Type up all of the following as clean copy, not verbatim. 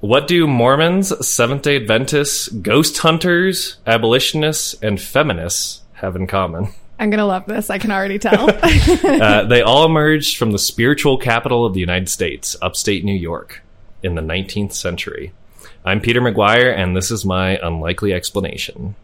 What do Mormons, Seventh-day Adventists, ghost hunters, abolitionists, and feminists have in common? I'm going to love this. I can already tell. They all emerged from the spiritual capital of the United States, upstate New York, in the 19th century. I'm Peter McGuire, and this is my unlikely explanation.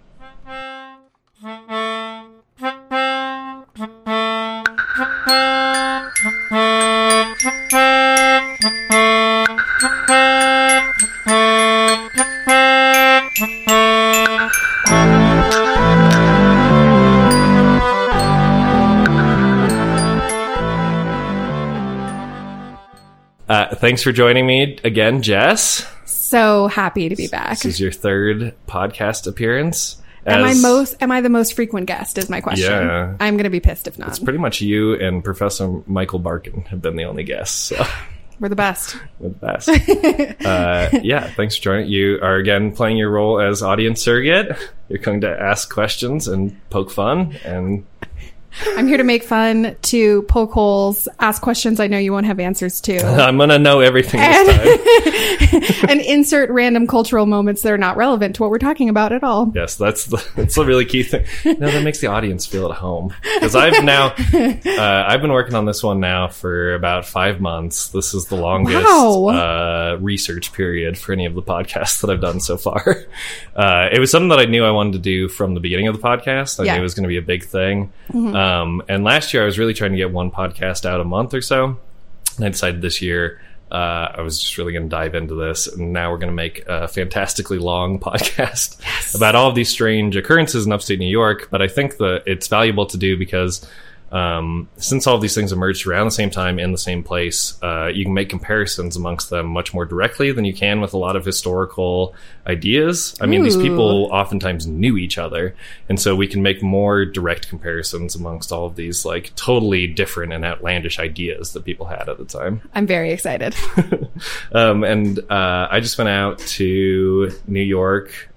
Thanks for joining me again, Jess. So happy to be back. This is your third podcast appearance. Am I the most frequent guest is my question. Yeah. I'm going to be pissed if not. It's pretty much you and Professor Michael Barkin have been the only guests. So. We're the best. We're the best. Yeah, thanks for joining. You are again playing your role as audience surrogate. You're going to ask questions and poke fun, and I'm here to make fun, to poke holes, ask questions I know you won't have answers to. I'm going to know everything this time. And insert random cultural moments that are not relevant to what we're talking about at all. That's the really key thing. No, that makes the audience feel at home. Because I've been working on this one now for about 5 months. This is the longest research period for any of the podcasts that I've done so far. It was something that I knew I wanted to do from the beginning of the podcast. I knew it was going to be a big thing. Mm-hmm. And last year I was really trying to get one podcast out a month or so. And I decided this year I was just really going to dive into this. And now we're going to make a fantastically long podcast about all of these strange occurrences in upstate New York. But I think that it's valuable to do because since all of these things emerged around the same time in the same place, you can make comparisons amongst them much more directly than you can with a lot of historical ideas. I mean, these people oftentimes knew each other, and so we can make more direct comparisons amongst all of these like totally different and outlandish ideas that people had at the time. I'm very excited. And I just went out to New York.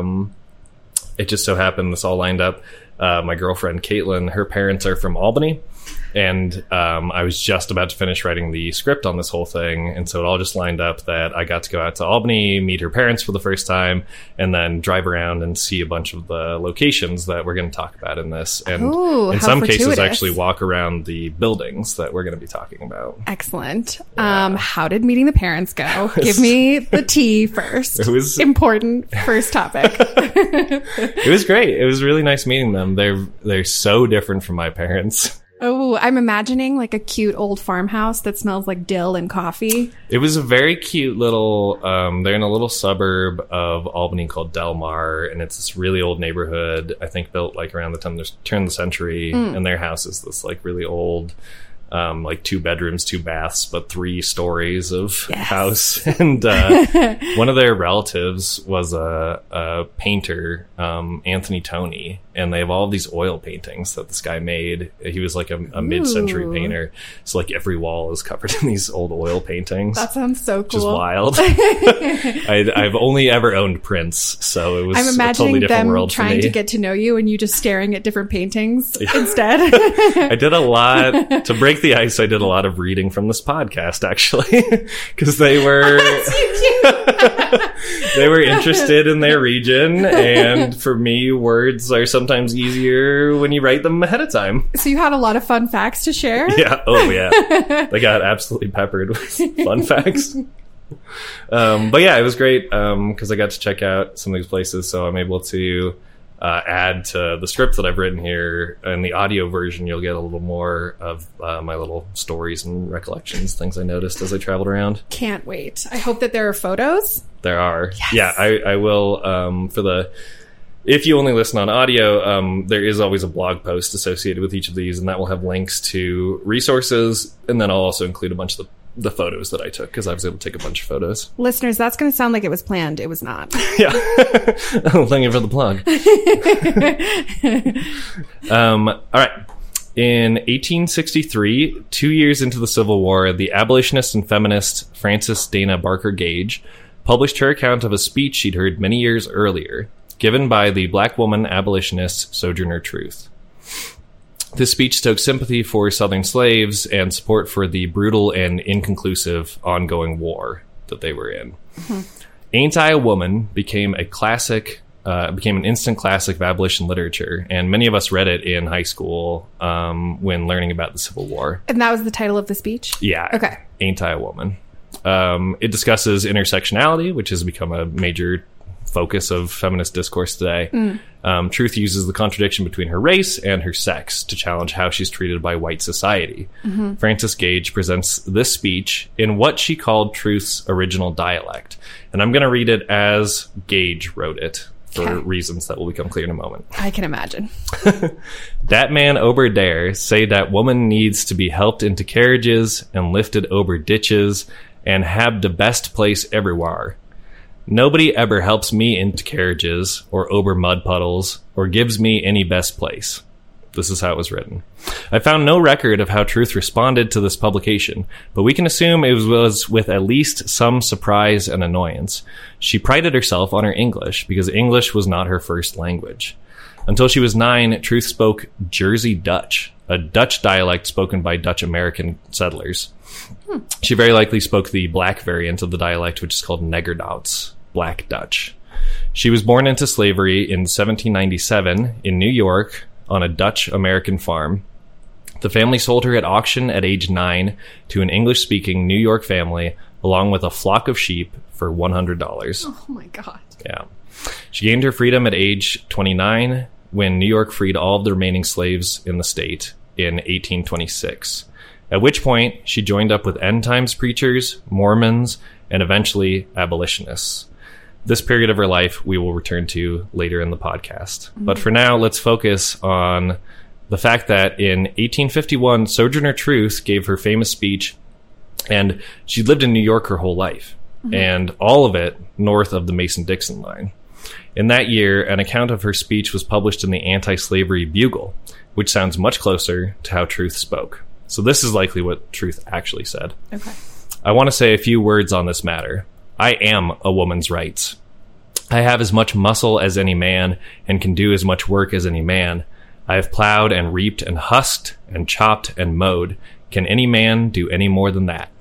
It just so happened this all lined up. My girlfriend, Caitlin, her parents are from Albany. And I was just about to finish writing the script on this whole thing. And so it all just lined up that I got to go out to Albany, meet her parents for the first time, and then drive around and see a bunch of the locations that we're going to talk about in this. And in some cases, actually walk around the buildings that we're going to be talking about. Excellent. Yeah. How did meeting the parents go? Give me the tea first. It was important first topic. It was great. It was really nice meeting them. They're so different from my parents. Oh, I'm imagining like a cute old farmhouse that smells like dill and coffee. It was a very cute little, they're in a little suburb of Albany called Del Mar, and it's this really old neighborhood, I think built like around the turn of the century, and their house is this like really old, like 2 bedrooms, 2 baths, but 3 stories of house. And one of their relatives was a painter, Anthony Toney, and they have all these oil paintings that this guy made. He was like a mid-century painter, so like every wall is covered in these old oil paintings. That sounds so cool. Which is wild. I've only ever owned prints, so it was I'm imagining a totally different them world for me. trying to get to know you and you just staring at different paintings instead. I did a lot to break the ice. I did a lot of reading from this podcast, actually, because they were they were interested in their region, and for me, words are sometimes easier when you write them ahead of time. So you had a lot of fun facts to share? Yeah. Oh, yeah. They got absolutely peppered with fun facts. But yeah, it was great because I got to check out some of these places, so I'm able to add to the script that I've written here. In the audio version, you'll get a little more of my little stories and recollections, things I noticed as I traveled around. Can't wait. I hope that there are photos. There are. Yes. Yeah, I will. If you only listen on audio, there is always a blog post associated with each of these, and that will have links to resources, and then I'll also include a bunch of the photos that I took, because I was able to take a bunch of photos. Listeners, that's going to sound like it was planned. It was not. Yeah. Thank you for the plug. All right. In 1863, 2 years into the Civil War, the abolitionist and feminist Frances Dana Barker Gage published her account of a speech she'd heard many years earlier, given by the black woman abolitionist Sojourner Truth. This speech stoked sympathy for Southern slaves and support for the brutal and inconclusive ongoing war that they were in. Ain't I a Woman became a classic, became an instant classic of abolition literature, and many of us read it in high school when learning about the Civil War. And that was the title of the speech? Yeah. Okay. Ain't I a Woman. It discusses intersectionality, which has become a major focus of feminist discourse today. Truth uses the contradiction between her race and her sex to challenge how she's treated by white society. Frances Gage presents this speech in what she called Truth's original dialect. And I'm going to read it as Gage wrote it for reasons that will become clear in a moment. I can imagine. Dat man ober dere say dat woman needs to be helped into carriages and lifted over ditches and have the best place everywhere. Nobody ever helps me into carriages or over mud puddles or gives me any best place. This is how it was written. I found no record of how Truth responded to this publication, but we can assume it was with at least some surprise and annoyance. She prided herself on her English because English was not her first language. Until she was 9, Truth spoke Jersey Dutch, a Dutch dialect spoken by Dutch American settlers. She very likely spoke the black variant of the dialect, which is called Negerdaals, Black Dutch. She was born into slavery in 1797 in New York on a Dutch-American farm. The family sold her at auction at age 9 to an English-speaking New York family, along with a flock of sheep for $100. Oh my God. Yeah. She gained her freedom at age 29 when New York freed all of the remaining slaves in the state in 1826. At which point, she joined up with end times preachers, Mormons, and eventually abolitionists. This period of her life we will return to later in the podcast. But for now, let's focus on the fact that in 1851, Sojourner Truth gave her famous speech, and she lived in New York her whole life, and all of it north of the Mason-Dixon line. In that year, an account of her speech was published in the Anti-Slavery Bugle, which sounds much closer to how Truth spoke. So this is likely what Truth actually said. Okay. I want to say a few words on this matter. I am a woman's rights. I have as much muscle as any man and can do as much work as any man. I have plowed and reaped and husked and chopped and mowed. Can any man do any more than that?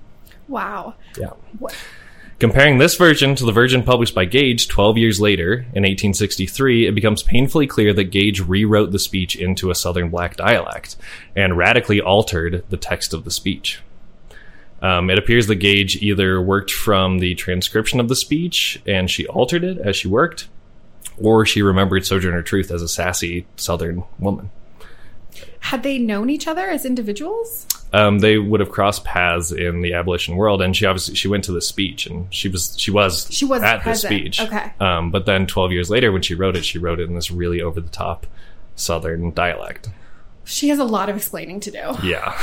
Wow. Yeah. What? Comparing this version to the version published by Gage 12 years later, in 1863, it becomes painfully clear that Gage rewrote the speech into a Southern Black dialect and radically altered the text of the speech. It appears that Gage either worked from the transcription of the speech and she altered it as she worked, or she remembered Sojourner Truth as a sassy Southern woman. Had they known each other as individuals? They would have crossed paths in the abolition world, and she went to the speech, and she was at the speech. Okay. But then 12 years later, when she wrote it in this really over the top Southern dialect. She has a lot of explaining to do. Yeah.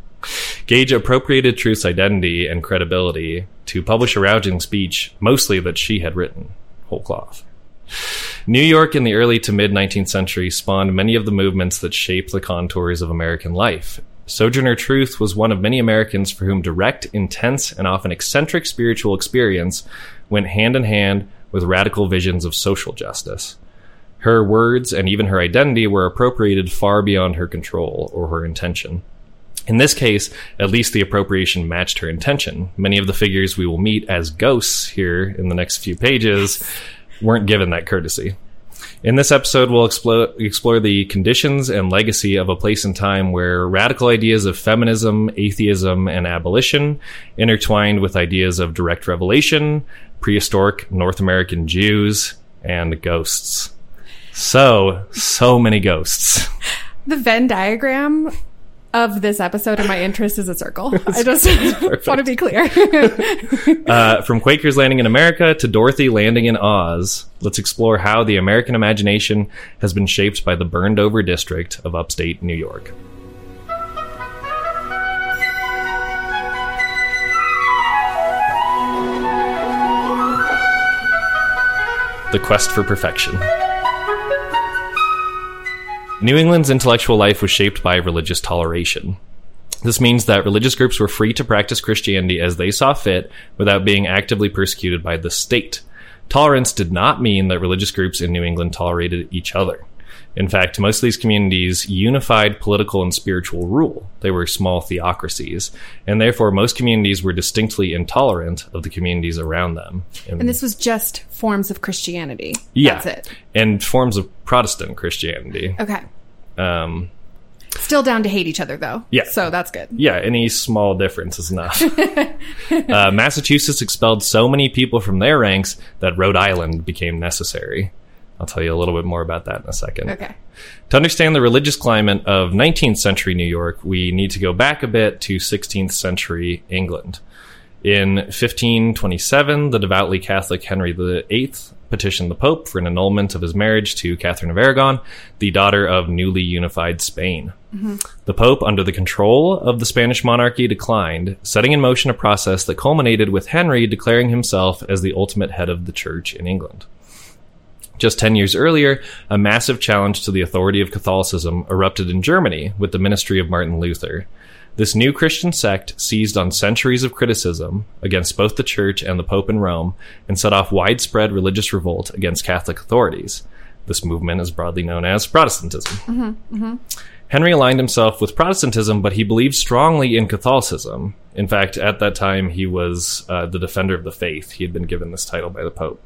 Gage appropriated Truth's identity and credibility to publish a rousing speech, mostly that she had written, whole cloth. New York in the early to mid-19th century spawned many of the movements that shaped the contours of American life. Sojourner Truth was one of many Americans for whom direct, intense, and often eccentric spiritual experience went hand in hand with radical visions of social justice. Her words and even her identity were appropriated far beyond her control or her intention. In this case, at least the appropriation matched her intention. Many of the figures we will meet as ghosts here in the next few pages weren't given that courtesy. In this episode, we'll explore the conditions and legacy of a place and time where radical ideas of feminism, atheism, and abolition intertwined with ideas of direct revelation, prehistoric North American Jews, and ghosts. So many ghosts. The Venn diagram of this episode and my interest is a circle. I just want to be clear. From Quaker's landing in America to Dorothy landing in Oz, let's explore how the American imagination has been shaped by the burned-over district of upstate New York. The quest for perfection. New England's intellectual life was shaped by religious toleration. This means that religious groups were free to practice Christianity as they saw fit without being actively persecuted by the state. Tolerance did not mean that religious groups in New England tolerated each other. In fact, most of these communities unified political and spiritual rule. They were small theocracies, and therefore most communities were distinctly intolerant of the communities around them. And this was just forms of Christianity. Yeah. That's it. And forms of Protestant Christianity. Okay. Still down to hate each other, though. Yeah. So that's good. Yeah, any small difference is enough. Massachusetts expelled so many people from their ranks that Rhode Island became necessary. I'll tell you a little bit more about that in a second. Okay. To understand the religious climate of 19th century New York, we need to go back a bit to 16th century England. In 1527, the devoutly Catholic Henry VIII petitioned the Pope for an annulment of his marriage to Catherine of Aragon, the daughter of newly unified Spain. Mm-hmm. The Pope, under the control of the Spanish monarchy, declined, setting in motion a process that culminated with Henry declaring himself as the ultimate head of the Church in England. Just 10 years earlier, a massive challenge to the authority of Catholicism erupted in Germany with the ministry of Martin Luther. This new Christian sect seized on centuries of criticism against both the Church and the Pope in Rome and set off widespread religious revolt against Catholic authorities. This movement is broadly known as Protestantism. Mm-hmm, mm-hmm. Henry aligned himself with Protestantism, but he believed strongly in Catholicism. In fact, at that time, he was the defender of the faith. He had been given this title by the Pope.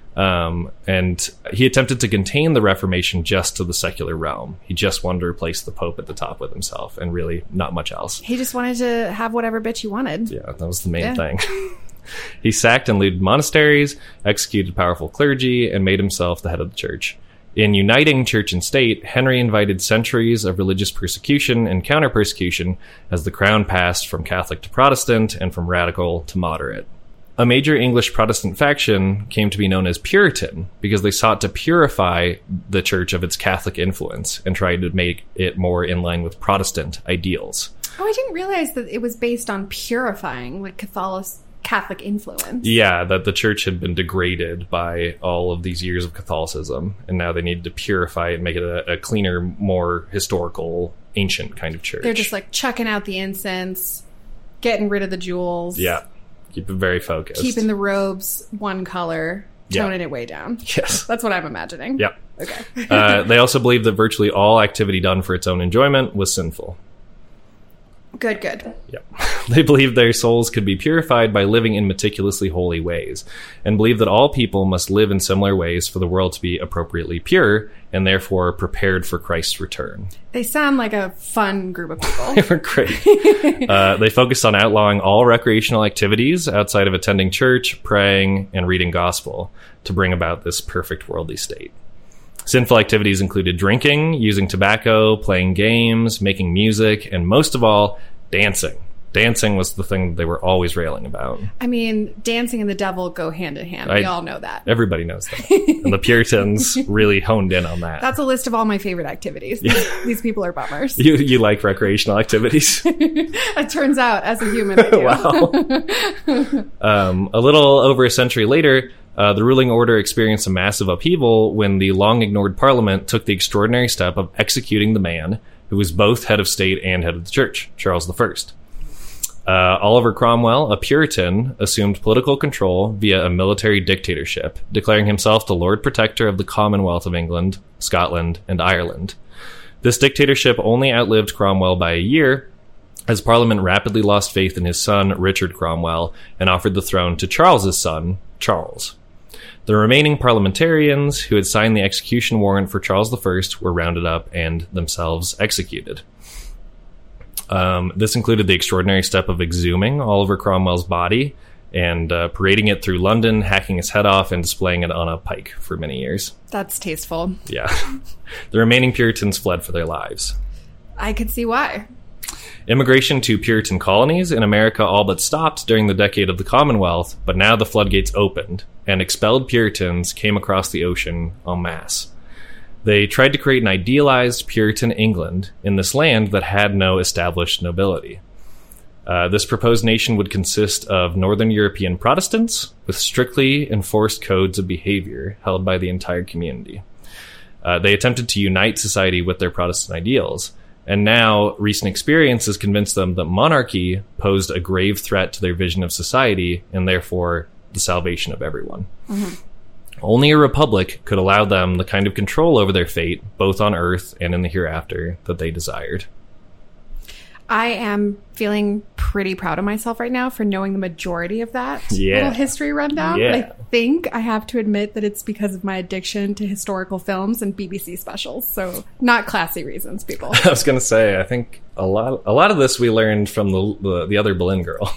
And he attempted to contain the Reformation just to the secular realm. He just wanted to replace the Pope at the top with himself, and really not much else. He just wanted to have whatever bitch he wanted. Yeah, that was the main thing. He sacked and looted monasteries, executed powerful clergy, and made himself the head of the church. In uniting church and state, Henry invited centuries of religious persecution and counter-persecution as the crown passed from Catholic to Protestant and from radical to moderate. A major English Protestant faction came to be known as Puritan because they sought to purify the church of its Catholic influence and tried to make it more in line with Protestant ideals. Oh, I didn't realize that it was based on purifying, like Catholic influence. Yeah, that the church had been degraded by all of these years of Catholicism, and now they needed to purify it and make it a cleaner, more historical, ancient kind of church. They're just like chucking out the incense, getting rid of the jewels. Yeah. Keep it very focused. Keeping the robes one color, toning it way down. Yes. That's what I'm imagining. Yep. Okay. They also believed that virtually all activity done for its own enjoyment was sinful. Good. Yep. They believed their souls could be purified by living in meticulously holy ways, and believed that all people must live in similar ways for the world to be appropriately pure, and therefore prepared for Christ's return. They sound like a fun group of people. They were great. They focused on outlawing all recreational activities outside of attending church, praying, and reading gospel to bring about this perfect worldly state. Sinful activities included drinking, using tobacco, playing games, making music, and most of all, dancing. Dancing was the thing they were always railing about. I mean, dancing and the devil go hand in hand. We all know that. Everybody knows that. And the Puritans really honed in on that. That's a list of all my favorite activities. These people are bummers. You like recreational activities? It turns out, as a human, I do. Wow. A little over a century later, the ruling order experienced a massive upheaval when the long-ignored Parliament took the extraordinary step of executing the man who was both head of state and head of the church, Charles I. Oliver Cromwell, a Puritan, assumed political control via a military dictatorship, declaring himself the Lord Protector of the Commonwealth of England, Scotland, and Ireland. This dictatorship only outlived Cromwell by a year, as Parliament rapidly lost faith in his son, Richard Cromwell, and offered the throne to Charles's son, Charles. The remaining parliamentarians who had signed the execution warrant for Charles I were rounded up and themselves executed. This included the extraordinary step of exhuming Oliver Cromwell's body and parading it through London, hacking his head off, and displaying it on a pike for many years. That's tasteful. Yeah. The remaining Puritans fled for their lives. I could see why. Immigration to Puritan colonies in America all but stopped during the decade of the Commonwealth, but now the floodgates opened, and expelled Puritans came across the ocean en masse. They tried to create an idealized Puritan England in this land that had no established nobility. This proposed nation would consist of Northern European Protestants with strictly enforced codes of behavior held by the entire community. They attempted to unite society with their Protestant ideals, and now recent experience has convinced them that monarchy posed a grave threat to their vision of society and therefore the salvation of everyone. Mm-hmm. Only a republic could allow them the kind of control over their fate, both on Earth and in the hereafter, that they desired. I am feeling pretty proud of myself right now for knowing the majority of that little history rundown. Yeah. But I think I have to admit that it's because of my addiction to historical films and BBC specials. So not classy reasons, people. I was going to say, I think a lot of this we learned from the other Boleyn girl.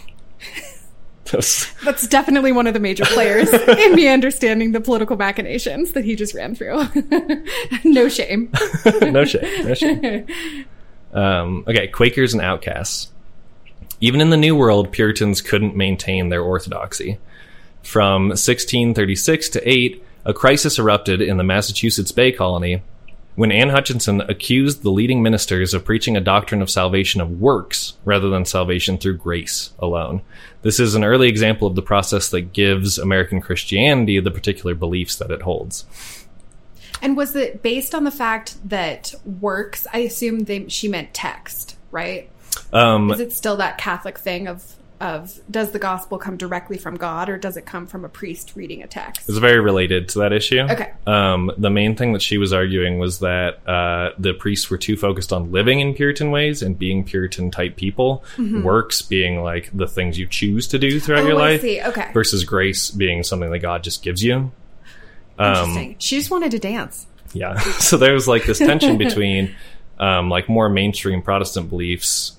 That's definitely one of the major players in me understanding the political machinations that he just ran through. No shame. No shame. Okay, Quakers and outcasts. Even in the New World, Puritans couldn't maintain their orthodoxy. From 1636 to 8, a crisis erupted in the Massachusetts Bay Colony when Anne Hutchinson accused the leading ministers of preaching a doctrine of salvation of works rather than salvation through grace alone. This is an early example of the process that gives American Christianity the particular beliefs that it holds. And was it based on the fact that works, I assume she meant text, right? Is it still that Catholic thing of does the gospel come directly from God or does it come from a priest reading a text? It's very related to that issue. Okay. The main thing that she was arguing was that the priests were too focused on living in Puritan ways and being Puritan type people. Mm-hmm. Works being like the things you choose to do throughout your life. I see. Okay. Versus grace being something that God just gives you. Interesting. She just wanted to dance. Yeah. So there was like this tension between like more mainstream Protestant beliefs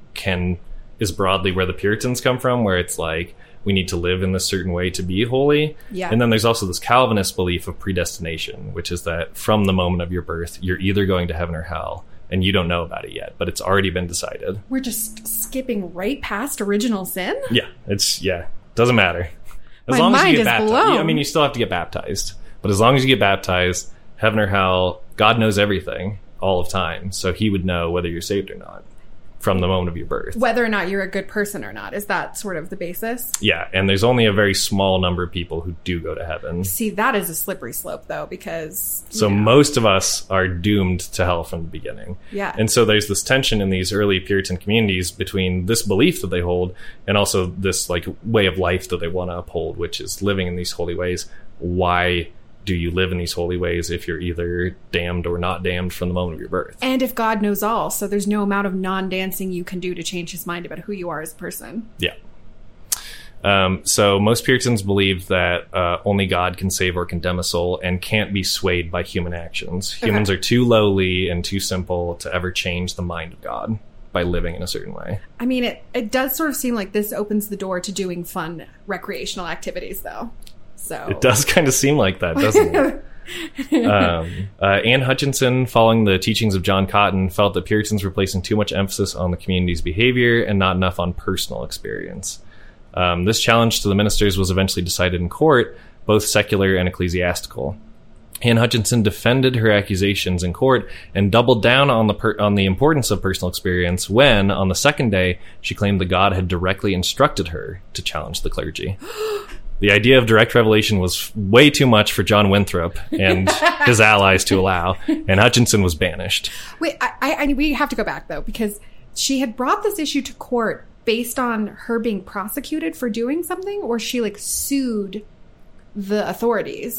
is broadly where the Puritans come from, where it's like we need to live in this certain way to be holy. Yeah. And then there's also this Calvinist belief of predestination, which is that from the moment of your birth, you're either going to heaven or hell, and you don't know about it yet, but it's already been decided. We're just skipping right past original sin? Yeah. Doesn't matter. As long as you get baptized. I mean, you still have to get baptized, but as long as you get baptized, heaven or hell, God knows everything all of time, so he would know whether you're saved or not from the moment of your birth. Whether or not you're a good person or not. Is that sort of the basis? Yeah, and there's only a very small number of people who do go to heaven. See, that is a slippery slope, though, because... So most of us are doomed to hell from the beginning. Yeah. And so there's this tension in these early Puritan communities between this belief that they hold and also this like way of life that they want to uphold, which is living in these holy ways. Why do you live in these holy ways if you're either damned or not damned from the moment of your birth? And if God knows all, so there's no amount of non-dancing you can do to change his mind about who you are as a person. Yeah. So most Puritans believe that only God can save or condemn a soul and can't be swayed by human actions. Okay. Humans are too lowly and too simple to ever change the mind of God by living in a certain way. I mean, it does sort of seem like this opens the door to doing fun recreational activities, though. So it does kind of seem like that, doesn't it? Anne Hutchinson, following the teachings of John Cotton, felt that Puritans were placing too much emphasis on the community's behavior and not enough on personal experience. This challenge to the ministers was eventually decided in court, both secular and ecclesiastical. Anne Hutchinson defended her accusations in court and doubled down on the importance of personal experience when, on the second day, she claimed that God had directly instructed her to challenge the clergy. The idea of direct revelation was way too much for John Winthrop and his allies to allow, and Hutchinson was banished. Wait, we have to go back, though, because she had brought this issue to court based on her being prosecuted for doing something, or she, like, sued the authorities?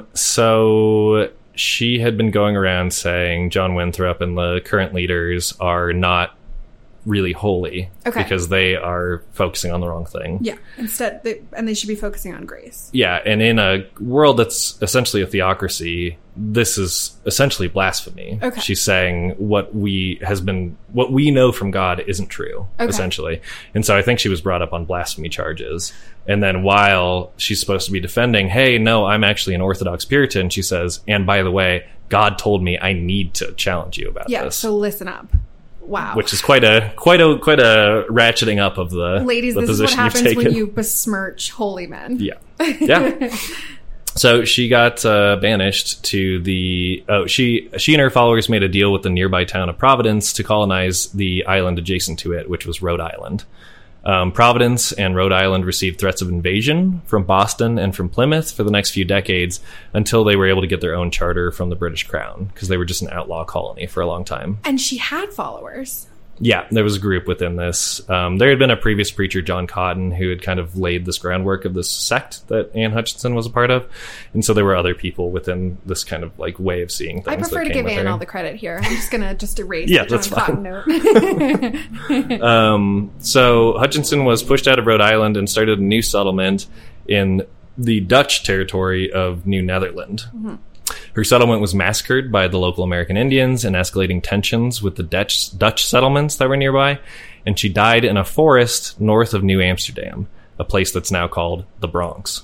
So she had been going around saying John Winthrop and the current leaders are not really holy because they are focusing on the wrong thing. Yeah, they should be focusing on grace. Yeah, and in a world that's essentially a theocracy, this is essentially blasphemy. Okay. She's saying what we know from God isn't true, essentially. And so I think she was brought up on blasphemy charges. And then while she's supposed to be defending, hey, no, I'm actually an Orthodox Puritan, she says, and by the way, God told me I need to challenge you about this. Yeah, so listen up. Wow. Which is quite a ratcheting up of the ladies, the this is what happens when you besmirch holy men. Yeah. Yeah. So she got banished to she and her followers made a deal with the nearby town of Providence to colonize the island adjacent to it, which was Rhode Island. Providence and Rhode Island received threats of invasion from Boston and from Plymouth for the next few decades until they were able to get their own charter from the British Crown, because they were just an outlaw colony for a long time. And she had followers. Yeah, there was a group within this. There had been a previous preacher, John Cotton, who had kind of laid this groundwork of this sect that Anne Hutchinson was a part of. And so there were other people within this kind of like way of seeing things. I prefer to give Anne all the credit here. I'm just going to just erase yeah, the John Cotton note. So Hutchinson was pushed out of Rhode Island and started a new settlement in the Dutch territory of New Netherland. Mm-hmm. Her settlement was massacred by the local American Indians and escalating tensions with the Dutch settlements that were nearby, and she died in a forest north of New Amsterdam, a place that's now called the Bronx.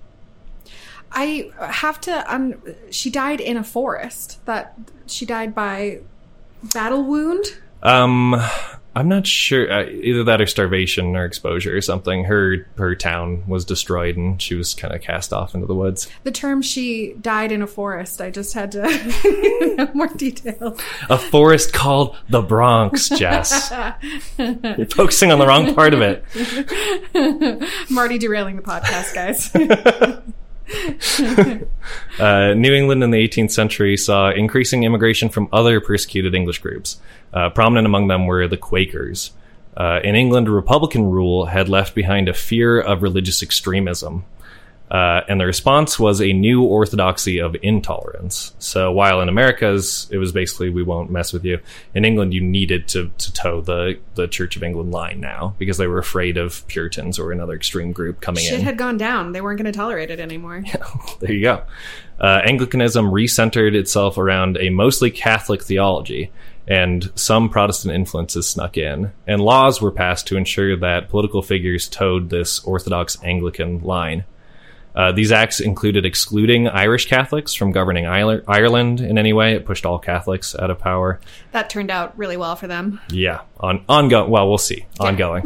I have to... she died in a forest. That she died by battle wound? I'm not sure. Either that or starvation or exposure or something. Her town was destroyed and she was kind of cast off into the woods. The term she died in a forest, I just had to have more details. A forest called the Bronx, Jess. You're focusing on the wrong part of it. I'm already derailing the podcast, guys. New England in the 18th century saw increasing immigration from other persecuted English groups. Prominent among them were the Quakers. In England, Republican rule had left behind a fear of religious extremism. And the response was a new orthodoxy of intolerance. So while in America's, it was basically, we won't mess with you. In England, you needed to toe the Church of England line now because they were afraid of Puritans or another extreme group coming in. Shit had gone down. They weren't going to tolerate it anymore. Yeah, there you go. Anglicanism recentered itself around a mostly Catholic theology, and some Protestant influences snuck in, and laws were passed to ensure that political figures toed this Orthodox Anglican line. These acts included excluding Irish Catholics from governing Ireland in any way. It pushed all Catholics out of power. That turned out really well for them. Yeah. Ongoing. Well, we'll see. Yeah. Ongoing.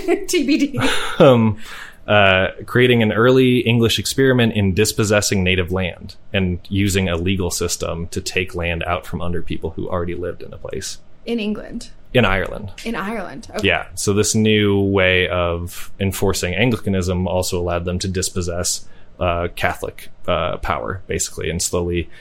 TBD. Creating an early English experiment in dispossessing native land and using a legal system to take land out from under people who already lived in a place. In England? In Ireland. In Ireland, okay. Yeah, so this new way of enforcing Anglicanism also allowed them to dispossess Catholic power, basically, and slowly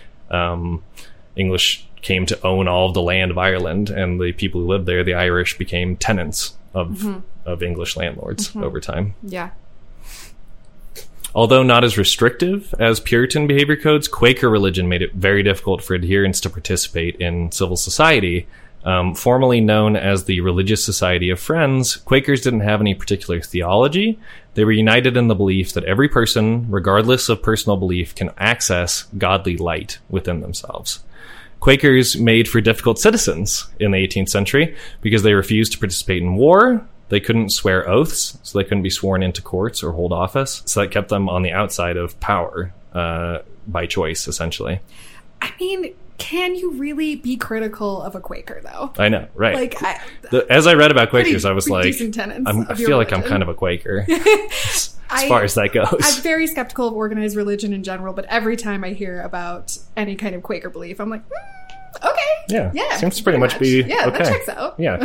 English came to own all of the land of Ireland, and the people who lived there, the Irish, became tenants of English landlords over time. Yeah. Although not as restrictive as Puritan behavior codes, Quaker religion made it very difficult for adherents to participate in civil society. Formerly known as the Religious Society of Friends, Quakers didn't have any particular theology. They were united in the belief that every person, regardless of personal belief, can access godly light within themselves. Quakers made for difficult citizens in the 18th century because they refused to participate in war. They couldn't swear oaths, so they couldn't be sworn into courts or hold office. So that kept them on the outside of power by choice, essentially. I mean, can you really be critical of a Quaker, though? I know, right? Like, as I read about Quakers, I was like, I feel like I'm kind of a Quaker as far as that goes. I'm very skeptical of organized religion in general, but every time I hear about any kind of Quaker belief, I'm like, okay. Yeah. Seems to pretty much be okay. That checks out. Yeah.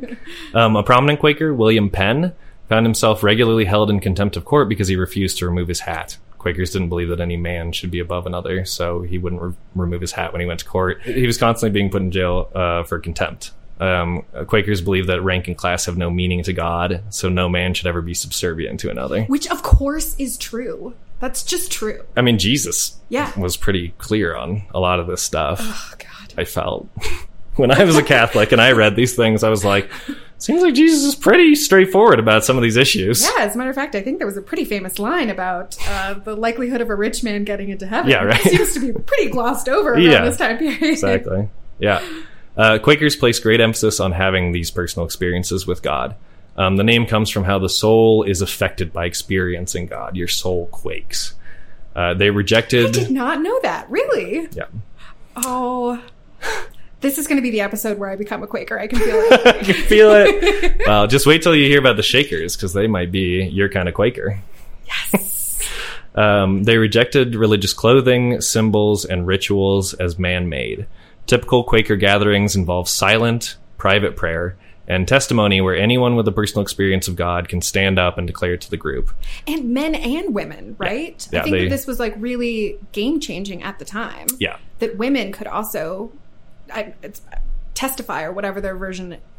A prominent Quaker, William Penn, found himself regularly held in contempt of court because he refused to remove his hat. Quakers didn't believe that any man should be above another, so he wouldn't remove his hat when he went to court. He was constantly being put in jail for contempt. Quakers believe that rank and class have no meaning to God, so no man should ever be subservient to another. Which, of course, is true. That's just true. I mean, Jesus was pretty clear on a lot of this stuff. Oh, God. I felt. When I was a Catholic and I read these things, I was like, seems like Jesus is pretty straightforward about some of these issues. Yeah, as a matter of fact, I think there was a pretty famous line about the likelihood of a rich man getting into heaven. Yeah, right. It seems to be pretty glossed over around this time period. Exactly. Yeah. Quakers place great emphasis on having these personal experiences with God. The name comes from how the soul is affected by experiencing God. Your soul quakes. They rejected... I did not know that. Really? Yeah. Oh... This is going to be the episode where I become a Quaker. I can feel it. I can feel it. Well, just wait till you hear about the Shakers, because they might be your kind of Quaker. Yes. They rejected religious clothing, symbols, and rituals as man-made. Typical Quaker gatherings involve silent, private prayer, and testimony where anyone with a personal experience of God can stand up and declare it to the group. And men and women, right? Yeah, I think that this was like really game-changing at the time. Yeah. That women could also... testify, or whatever their version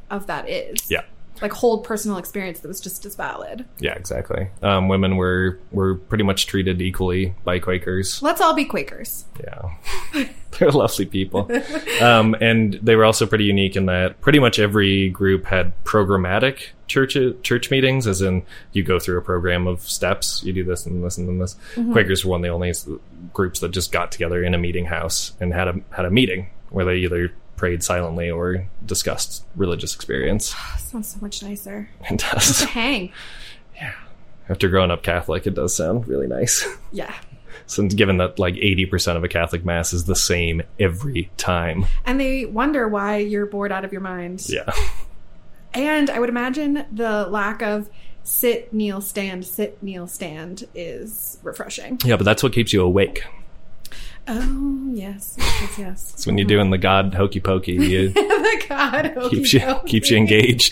of that is. Yeah. Like hold personal experience that was just as valid. Yeah, exactly. Women were pretty much treated equally by Quakers. Let's all be Quakers. Yeah. They're lovely people. And they were also pretty unique in that pretty much every group had programmatic church meetings, as in you go through a program of steps, you do this and this and then this. Mm-hmm. Quakers were one of the only groups that just got together in a meeting house and had a meeting where they either prayed silently or discussed religious experience. Sounds so much nicer. It does. It's a hang. Yeah. After growing up Catholic, it does sound really nice. Yeah. Since given that like 80% of a Catholic mass is the same every time. And they wonder why you're bored out of your mind. Yeah. And I would imagine the lack of sit, kneel, stand is refreshing. Yeah, but that's what keeps you awake. Oh, yes. It's when you're doing the God hokey pokey. The God hokey pokey. Keeps you engaged.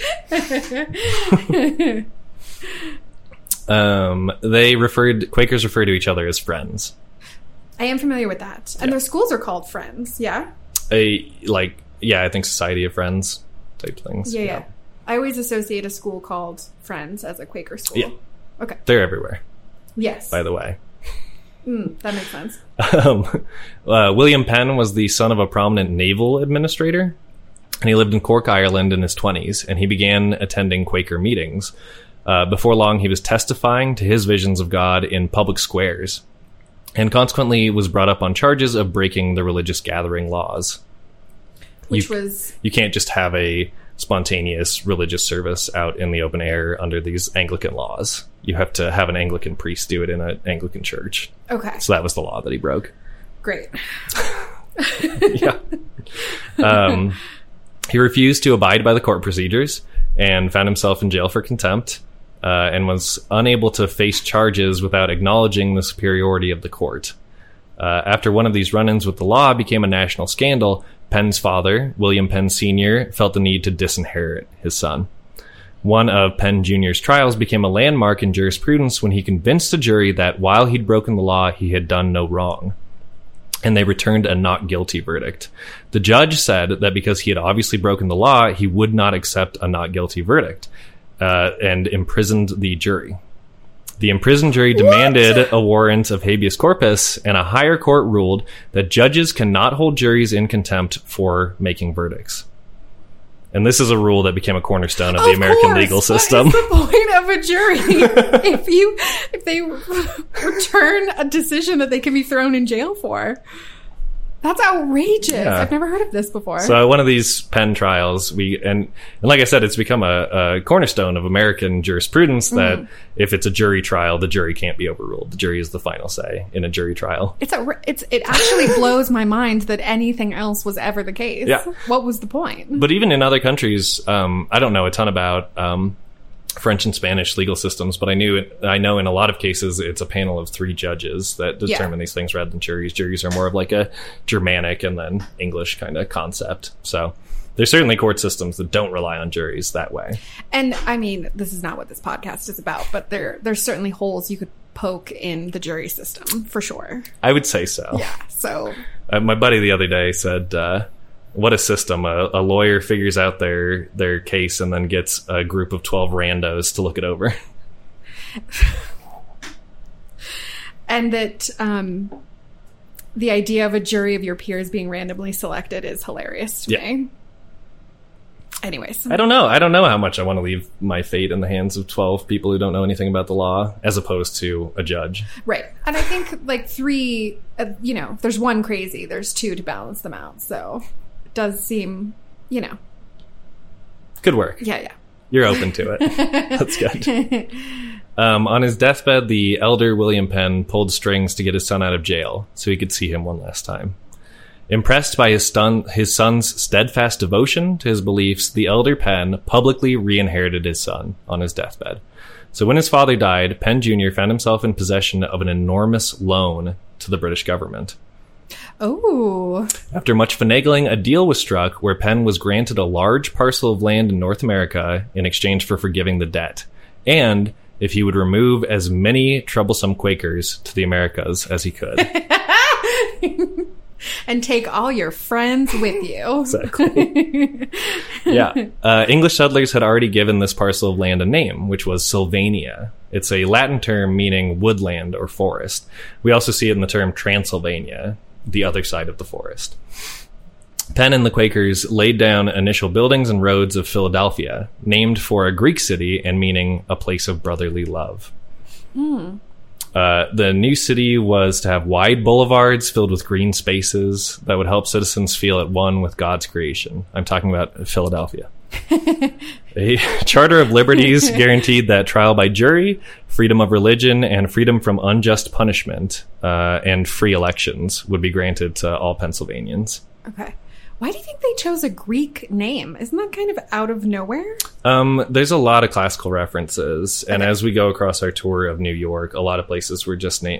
Quakers refer to each other as friends. I am familiar with that. And their schools are called Friends, yeah? I think Society of Friends type things. Yeah. I always associate a school called Friends as a Quaker school. Yeah. Okay. They're everywhere. Yes. By the way. That makes sense. William Penn was the son of a prominent naval administrator, and he lived in Cork, Ireland in his 20s, and he began attending Quaker meetings. Before long, he was testifying to his visions of God in public squares, and consequently was brought up on charges of breaking the religious gathering laws. You can't just have a spontaneous religious service out in the open air under these Anglican laws. You have to have an Anglican priest do it in an Anglican church. Okay. So that was the law that he broke. Great. Yeah. He refused to abide by the court procedures and found himself in jail for contempt, and was unable to face charges without acknowledging the superiority of the court. After one of these run-ins with the law became a national scandal, Penn's father, William Penn Sr., felt the need to disinherit his son. One of Penn Jr.'s trials became a landmark in jurisprudence when he convinced a jury that while he'd broken the law, he had done no wrong. And they returned a not guilty verdict. The judge said that because he had obviously broken the law, he would not accept a not guilty verdict, and imprisoned the jury. The imprisoned jury demanded a warrant of habeas corpus, and a higher court ruled that judges cannot hold juries in contempt for making verdicts. And this is a rule that became a cornerstone of the American legal system. What is the point of a jury if they return a decision that they can be thrown in jail for? That's outrageous. Yeah. I've never heard of this before. So one of these Penn trials, and like I said, it's become a cornerstone of American jurisprudence that if it's a jury trial, the jury can't be overruled. The jury is the final say in a jury trial. It actually blows my mind that anything else was ever the case. Yeah. What was the point? But even in other countries, I don't know a ton about French and Spanish legal systems, but I know in a lot of cases it's a panel of 3 judges that determine these things rather than juries. Juries are more of like a Germanic and then English kind of concept. So there's certainly court systems that don't rely on juries that way. And I mean, this is not what this podcast is about, but there's certainly holes you could poke in the jury system for sure. I would say so. Yeah. So my buddy the other day said, what a system. A lawyer figures out their case and then gets a group of 12 randos to look it over. And that the idea of a jury of your peers being randomly selected is hilarious to me. Anyways. I don't know how much I want to leave my fate in the hands of 12 people who don't know anything about the law as opposed to a judge. Right. And I think like 3, there's 1 crazy, there's 2 to balance them out. So does seem, Good work. Yeah. You're open to it. That's good. On his deathbed, the elder William Penn pulled strings to get his son out of jail so he could see him one last time. Impressed by his son's steadfast devotion to his beliefs, the elder Penn publicly re-inherited his son on his deathbed. So when his father died, Penn Jr. found himself in possession of an enormous loan to the British government. Oh. After much finagling, a deal was struck where Penn was granted a large parcel of land in North America in exchange for forgiving the debt, and if he would remove as many troublesome Quakers to the Americas as he could. And take all your friends with you. Exactly. Yeah. English settlers had already given this parcel of land a name, which was Sylvania. It's a Latin term meaning woodland or forest. We also see it in the term Transylvania, the other side of the forest. Penn and the Quakers laid down initial buildings and roads of Philadelphia, named for a Greek city and meaning a place of brotherly love. The new city was to have wide boulevards filled with green spaces that would help citizens feel at one with God's creation. I'm talking about Philadelphia. A Charter of Liberties guaranteed that trial by jury, freedom of religion, and freedom from unjust punishment and free elections would be granted to all Pennsylvanians. Okay. Why do you think they chose a Greek name? Isn't that kind of out of nowhere? There's a lot of classical references. And as we go across our tour of New York, a lot of places were just named.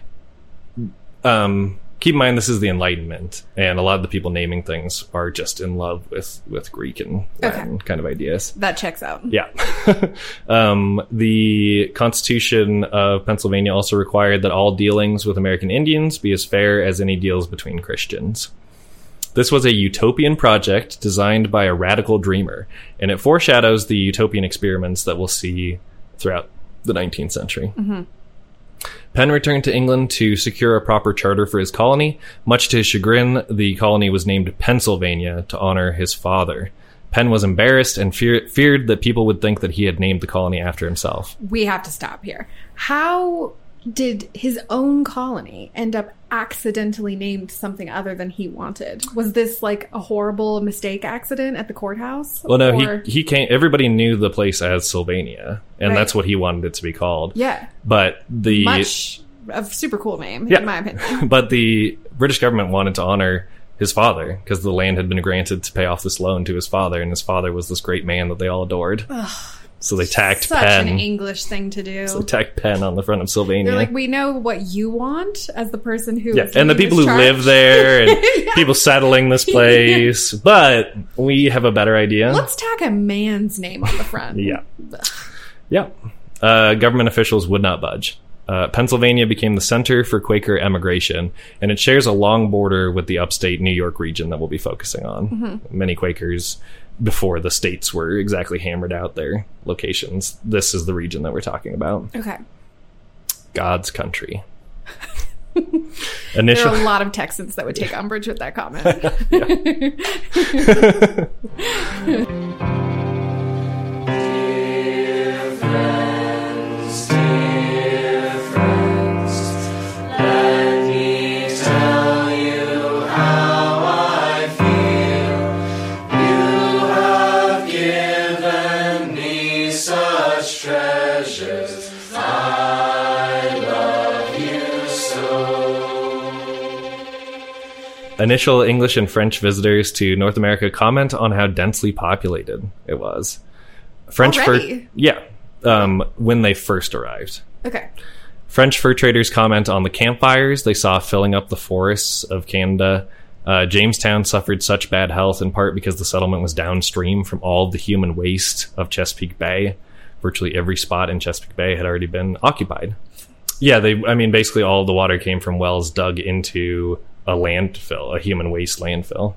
Keep in mind, this is the Enlightenment. And a lot of the people naming things are just in love with Greek and Latin kind of ideas. That checks out. Yeah. The Constitution of Pennsylvania also required that all dealings with American Indians be as fair as any deals between Christians. This was a utopian project designed by a radical dreamer, and it foreshadows the utopian experiments that we'll see throughout the 19th century. Mm-hmm. Penn returned to England to secure a proper charter for his colony. Much to his chagrin, the colony was named Pennsylvania to honor his father. Penn was embarrassed and feared that people would think that he had named the colony after himself. We have to stop here. How did his own colony end up accidentally named something other than he wanted? Was this like a horrible mistake accident at the courthouse? Well, no, he came. Everybody knew the place as Sylvania, and that's what he wanted it to be called. Yeah, but a super cool name, in my opinion. But the British government wanted to honor his father because the land had been granted to pay off this loan to his father, and his father was this great man that they all adored. Ugh. So they tacked Such Penn. an English thing to do. So they tacked Penn on the front of Sylvania. They're like, we know what you want as the person who... Yeah, and the people who live there and people settling this place. But we have a better idea. Let's tack a man's name on the front. Yeah. Government officials would not budge. Pennsylvania became the center for Quaker emigration, and it shares a long border with the upstate New York region that we'll be focusing on. Mm-hmm. Many Quakers, before the states were exactly hammered out their locations, this is the region that we're talking about. Okay. God's country. There are a lot of Texans that would take umbrage with that comment. Initial English and French visitors to North America comment on how densely populated it was. French when they first arrived. Okay. French fur traders comment on the campfires they saw filling up the forests of Canada. Jamestown suffered such bad health in part because the settlement was downstream from all the human waste of Chesapeake Bay. Virtually every spot in Chesapeake Bay had already been occupied. Yeah, basically all the water came from wells dug into a landfill, a human waste landfill.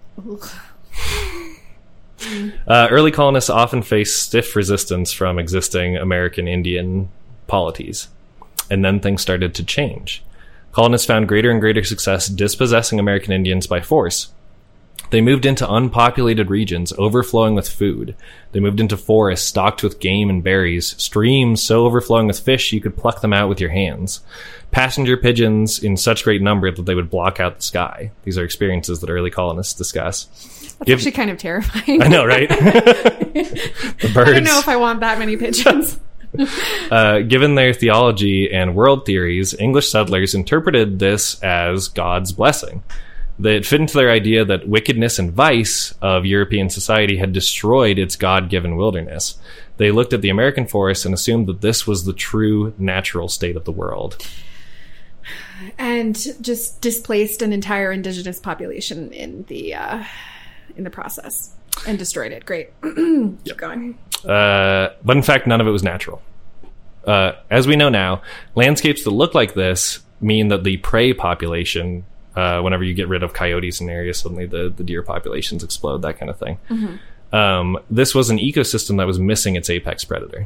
Early colonists often faced stiff resistance from existing American Indian polities, and then things started to change. Colonists found greater and greater success dispossessing American Indians by force. They moved into unpopulated regions overflowing with food. They moved into forests stocked with game and berries, streams so overflowing with fish you could pluck them out with your hands. Passenger pigeons in such great number that they would block out the sky. These are experiences that early colonists discuss. That's actually kind of terrifying. I know, right? The birds. I don't know if I want that many pigeons. Given their theology and world theories, English settlers interpreted this as God's blessing. It fit into their idea that wickedness and vice of European society had destroyed its God-given wilderness. They looked at the American forest and assumed that this was the true natural state of the world. And just displaced an entire indigenous population in the process and destroyed it. Great. Keep going. But in fact, none of it was natural. As we know now, landscapes that look like this mean that the prey population Whenever you get rid of coyotes in an area, suddenly the deer populations explode, that kind of thing. This was an ecosystem that was missing its apex predator.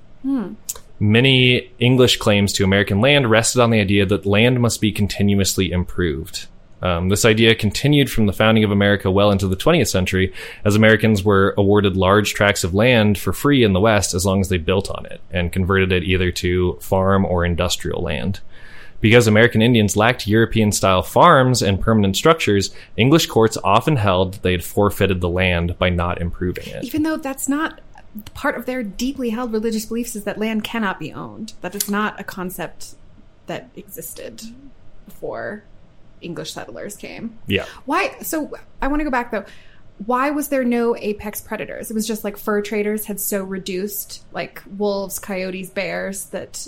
Many English claims to American land rested on the idea that land must be continuously improved. This idea continued from the founding of America well into the 20th century, as Americans were awarded large tracts of land for free in the West as long as they built on it and converted it either to farm or industrial land. Because American Indians lacked European-style farms and permanent structures, English courts often held they had forfeited the land by not improving it. Even though that's not part of their deeply held religious beliefs, is that land cannot be owned. That is not a concept that existed before English settlers came. Yeah. Why? So I want to go back, though. Why was there no apex predators? It was just like fur traders had so reduced, like wolves, coyotes, bears,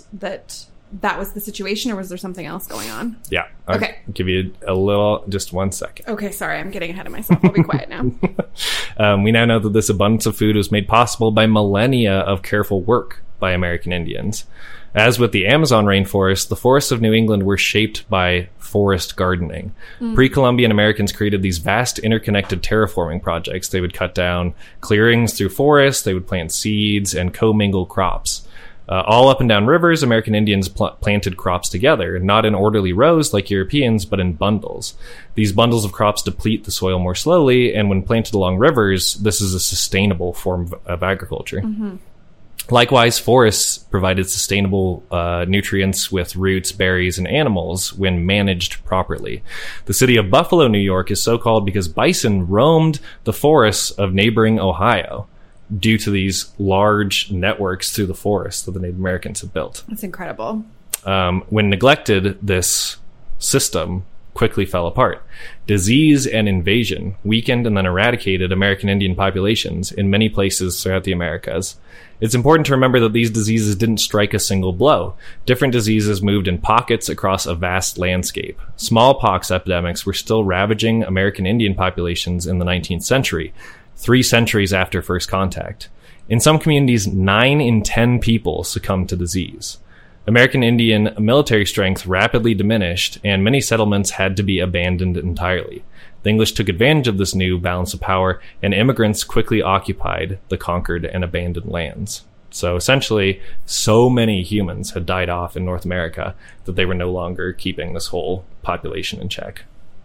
that was the situation, or was there something else going on? Yeah. I'll give you just 1 second. Okay, sorry, I'm getting ahead of myself. I'll be quiet now. We now know that this abundance of food was made possible by millennia of careful work by American Indians. As with the Amazon rainforest, the forests of New England were shaped by forest gardening. Pre-Columbian Americans created these vast interconnected terraforming projects. They would cut down clearings through forests, they would plant seeds, and commingle crops. All up and down rivers, American Indians planted crops together, not in orderly rows like Europeans, but in bundles. These bundles of crops deplete the soil more slowly, and when planted along rivers, this is a sustainable form of agriculture. Likewise, forests provided sustainable nutrients with roots, berries, and animals when managed properly. The city of Buffalo, New York is so called because bison roamed the forests of neighboring Ohio, due to these large networks through the forest that the Native Americans had built. That's incredible. When neglected, this system quickly fell apart. Disease and invasion weakened and then eradicated American Indian populations in many places throughout the Americas. It's important to remember that these diseases didn't strike a single blow. Different diseases moved in pockets across a vast landscape. Smallpox epidemics were still ravaging American Indian populations in the 19th century, 3 centuries after first contact. In some communities, 9 in 10 people succumbed to disease. American Indian military strength rapidly diminished, and many settlements had to be abandoned entirely. The English took advantage of this new balance of power, and immigrants quickly occupied the conquered and abandoned lands. So essentially, so many humans had died off in North America that they were no longer keeping this whole population in check.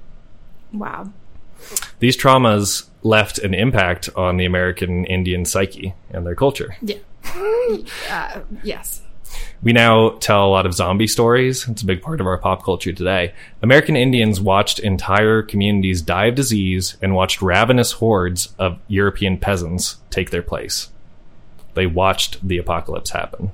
Wow. These traumas left an impact on the American Indian psyche and their culture. Yeah. Yes. We now tell a lot of zombie stories. It's a big part of our pop culture today. American Indians watched entire communities die of disease and watched ravenous hordes of European peasants take their place. They watched the apocalypse happen.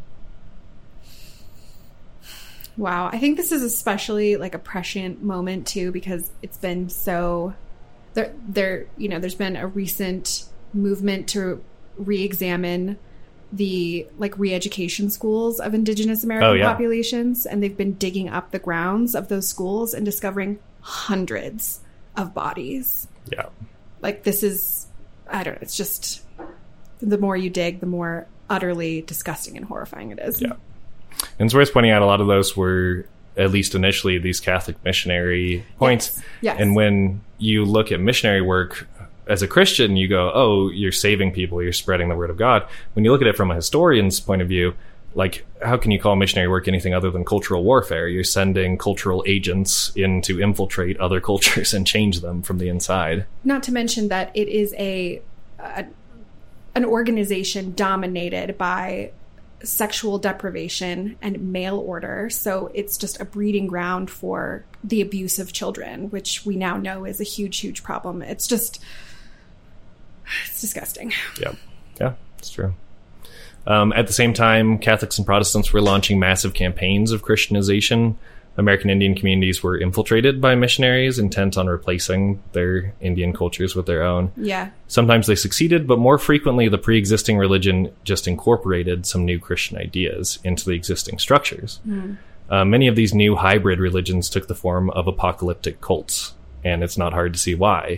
Wow. I think this is especially like a prescient moment too, because it's been so there's been a recent movement to re-examine the like re-education schools of Indigenous American populations, and they've been digging up the grounds of those schools and discovering hundreds of bodies. Yeah. Like this is, I don't know, it's just the more you dig, the more utterly disgusting and horrifying it is. Yeah. And it's worth pointing out a lot of those were, at least initially, these Catholic missionary points. Yes. And when you look at missionary work as a Christian, you go, oh, you're saving people, you're spreading the word of God. When you look at it from a historian's point of view, like, how can you call missionary work anything other than cultural warfare? You're sending cultural agents in to infiltrate other cultures and change them from the inside. Not to mention that it is an organization dominated by sexual deprivation and mail order. So it's just a breeding ground for the abuse of children, which we now know is a huge, huge problem. It's disgusting. Yeah, it's true. At the same time, Catholics and Protestants were launching massive campaigns of Christianization. American Indian communities were infiltrated by missionaries intent on replacing their Indian cultures with their own. Yeah. Sometimes they succeeded, but more frequently the pre-existing religion just incorporated some new Christian ideas into the existing structures. Many of these new hybrid religions took the form of apocalyptic cults, and it's not hard to see why.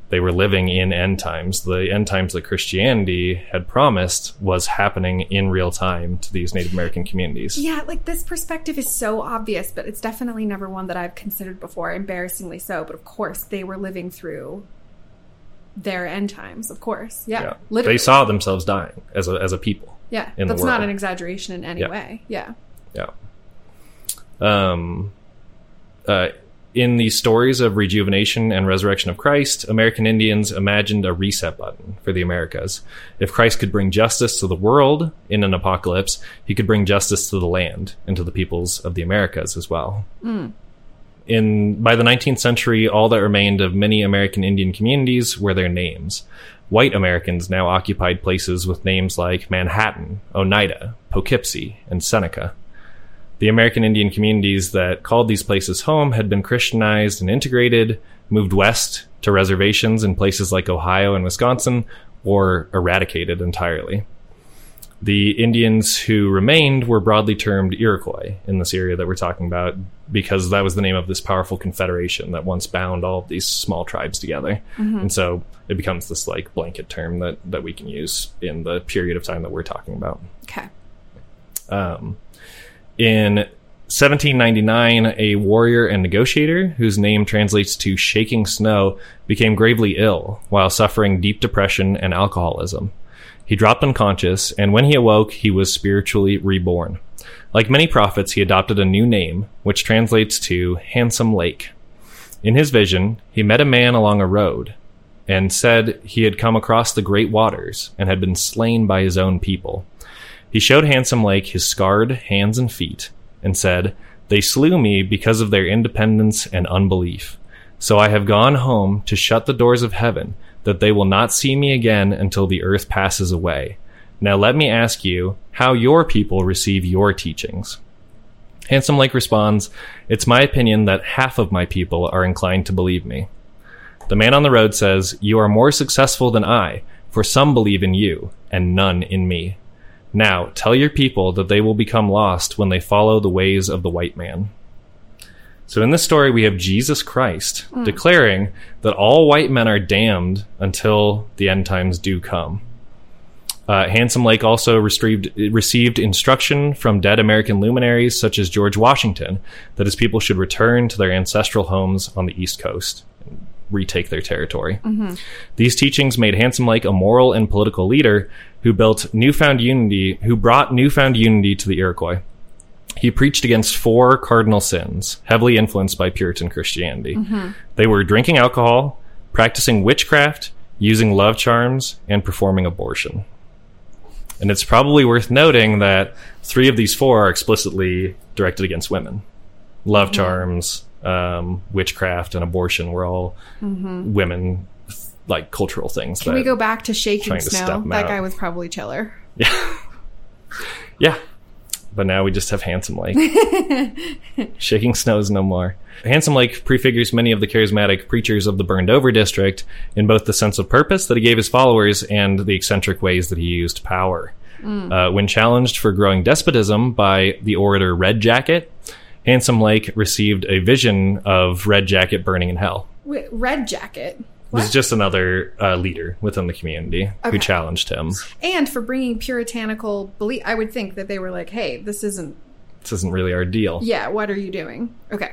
They were living in end times. The end times that Christianity had promised was happening in real time to these Native American communities. Yeah, like this perspective is so obvious, but it's definitely never one that I've considered before, embarrassingly so. But of course, they were living through their end times, of course. Yeah. They saw themselves dying as a people. Yeah, that's not an exaggeration in any way. Yeah. Yeah. In the stories of rejuvenation and resurrection of Christ, American Indians imagined a reset button for the Americas. If Christ could bring justice to the world in an apocalypse, he could bring justice to the land and to the peoples of the Americas as well. By the 19th century, all that remained of many American Indian communities were their names. White Americans now occupied places with names like Manhattan, Oneida, Poughkeepsie, and Seneca. The American Indian communities that called these places home had been Christianized and integrated, moved west to reservations in places like Ohio and Wisconsin, or eradicated entirely. The Indians who remained were broadly termed Iroquois in this area that we're talking about, because that was the name of this powerful confederation that once bound all of these small tribes together. And so it becomes this like blanket term that we can use in the period of time that we're talking about. Okay. In 1799, a warrior and negotiator, whose name translates to Shaking Snow, became gravely ill while suffering deep depression and alcoholism. He dropped unconscious, and when he awoke, he was spiritually reborn. Like many prophets, he adopted a new name, which translates to Handsome Lake. In his vision, he met a man along a road and said he had come across the great waters and had been slain by his own people. He showed Handsome Lake his scarred hands and feet, and said, "They slew me because of their independence and unbelief. So I have gone home to shut the doors of heaven, that they will not see me again until the earth passes away. Now let me ask you how your people receive your teachings." Handsome Lake responds, "It's my opinion that half of my people are inclined to believe me." The man on the road says, "You are more successful than I, for some believe in you, and none in me. Now, tell your people that they will become lost when they follow the ways of the white man." So in this story, we have Jesus Christ declaring that all white men are damned until the end times do come. Handsome Lake also received instruction from dead American luminaries such as George Washington that his people should return to their ancestral homes on the East Coast and retake their territory. These teachings made Handsome Lake a moral and political leader who brought newfound unity to the Iroquois. He preached against 4 cardinal sins, heavily influenced by Puritan Christianity. They were drinking alcohol, practicing witchcraft, using love charms, and performing abortion. And it's probably worth noting that 3 of these 4 are explicitly directed against women. Love charms, witchcraft, and abortion were all women, like, cultural things. Can we go back to Shaking Snow? That guy was probably chiller. Yeah. Yeah. But now we just have Handsome Lake. Shaking Snow is no more. Handsome Lake prefigures many of the charismatic preachers of the Burned Over district in both the sense of purpose that he gave his followers and the eccentric ways that he used power. When challenged for growing despotism by the orator Red Jacket, Handsome Lake received a vision of Red Jacket burning in hell. Wait, Red Jacket? What? Was just another leader within the community who challenged him. And for bringing puritanical belief, I would think that they were like, hey, this isn't really our deal. Yeah, what are you doing? Okay.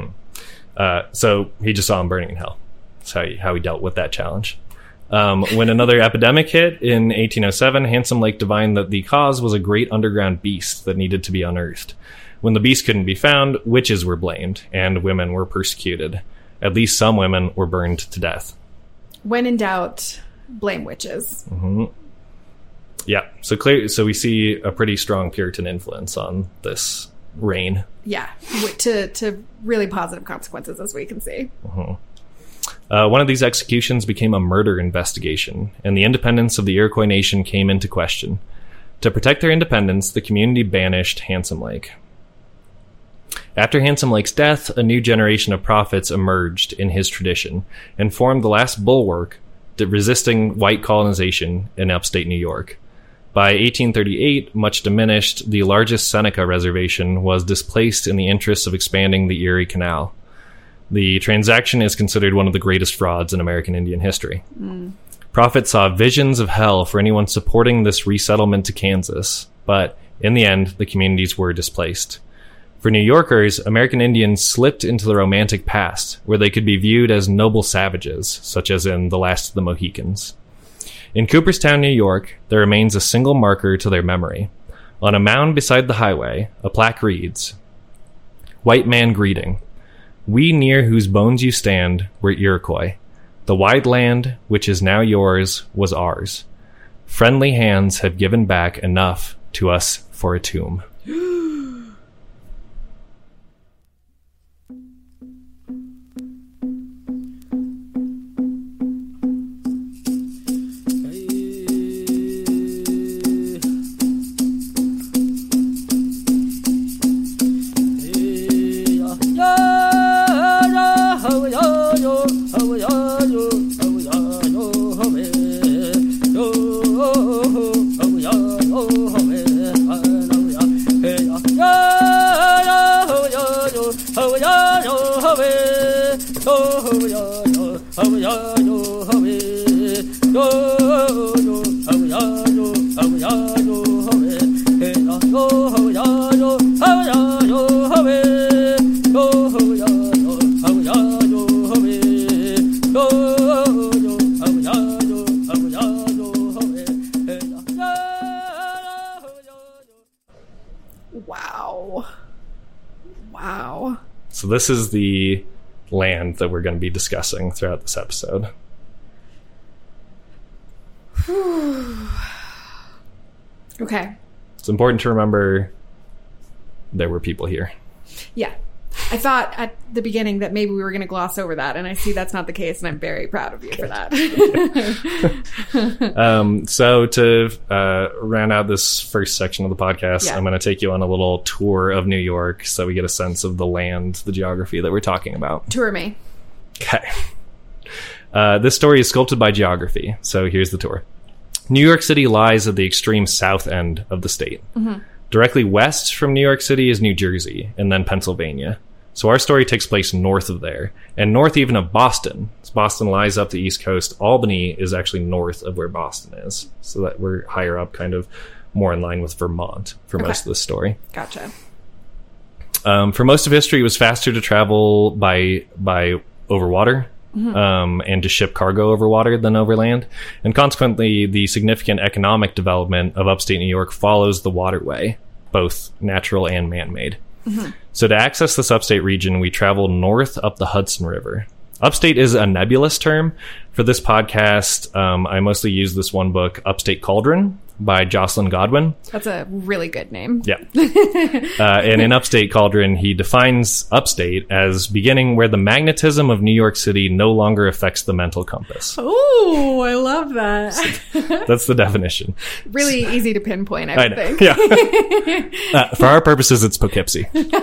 So he just saw him burning in hell. That's how he dealt with that challenge. When another epidemic hit in 1807, Handsome Lake divined that the cause was a great underground beast that needed to be unearthed. When the beast couldn't be found, witches were blamed, and women were persecuted. At least some women were burned to death. When in doubt, blame witches. Yeah. So we see a pretty strong Puritan influence on this reign. Yeah. To really positive consequences, as we can see. One of these executions became a murder investigation, and the independence of the Iroquois nation came into question. To protect their independence, the community banished Handsome Lake. After Handsome Lake's death, a new generation of prophets emerged in his tradition and formed the last bulwark resisting white colonization in upstate New York. By 1838, much diminished, the largest Seneca reservation was displaced in the interests of expanding the Erie Canal. The transaction is considered one of the greatest frauds in American Indian history. Prophet saw visions of hell for anyone supporting this resettlement to Kansas, but in the end, the communities were displaced. For New Yorkers, American Indians slipped into the Romantic past, where they could be viewed as noble savages, such as in The Last of the Mohicans. In Cooperstown, New York, there remains a single marker to their memory. On a mound beside the highway, a plaque reads, "White man greeting. We near whose bones you stand were Iroquois. The wide land, which is now yours, was ours. Friendly hands have given back enough to us for a tomb." Wow. So this is the land that we're going to be discussing throughout this episode. Okay. It's important to remember there were people here. Yeah. I thought at the beginning that maybe we were going to gloss over that, and I see that's not the case, and I'm very proud of you for that. So to round out this first section of the podcast, I'm going to take you on a little tour of New York so we get a sense of the land, the geography that we're talking about. Tour me. Okay. This story is sculpted by geography, so here's the tour. New York City lies at the extreme south end of the state. Mm-hmm. Directly west from New York City is New Jersey, and then Pennsylvania. So our story takes place north of there, and north even of Boston. So Boston lies up the East Coast. Albany is actually north of where Boston is, so that we're higher up, kind of more in line with Vermont for most of the story. Gotcha. For most of history, it was faster to travel by over water. Mm-hmm. And to ship cargo over water than over land. And consequently, the significant economic development of upstate New York follows the waterway, both natural and man-made. Mm-hmm. So to access this upstate region, we travel north up the Hudson River. Upstate is a nebulous term. For this podcast, I mostly use this one book, Upstate Cauldron, by Jocelyn Godwin. That's a really good name. Yeah. And in Upstate Cauldron, he defines upstate as beginning where the magnetism of New York City no longer affects the mental compass. Oh, I love that. So that's the definition. Really easy to pinpoint, I would think. Yeah. For our purposes, it's Poughkeepsie.